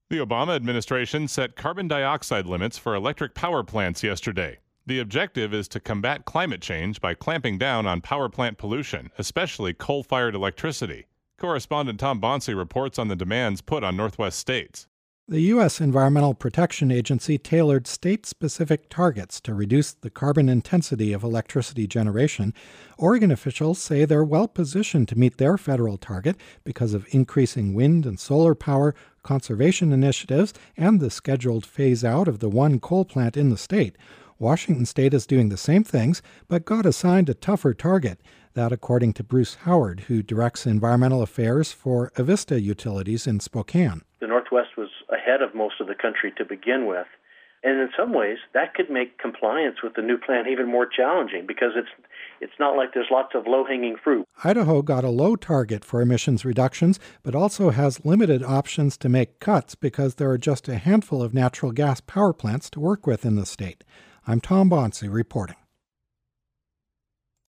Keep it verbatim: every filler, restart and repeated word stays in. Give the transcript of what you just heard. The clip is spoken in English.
The Obama administration set carbon dioxide limits for electric power plants yesterday. The objective is to combat climate change by clamping down on power plant pollution, especially coal-fired electricity. Correspondent Tom Bonsi reports on the demands put on Northwest states. The U S Environmental Protection Agency tailored state-specific targets to reduce the carbon intensity of electricity generation. Oregon officials say they're well positioned to meet their federal target because of increasing wind and solar power, conservation initiatives, and the scheduled phase-out of the one coal plant in the state. Washington State is doing the same things, but got assigned a tougher target. That according to Bruce Howard, who directs environmental affairs for Avista Utilities in Spokane. The Northwest was ahead of most of the country to begin with. And in some ways, that could make compliance with the new plan even more challenging because it's it's not like there's lots of low-hanging fruit. Idaho got a low target for emissions reductions, but also has limited options to make cuts because there are just a handful of natural gas power plants to work with in the state. I'm Tom Bonsi reporting.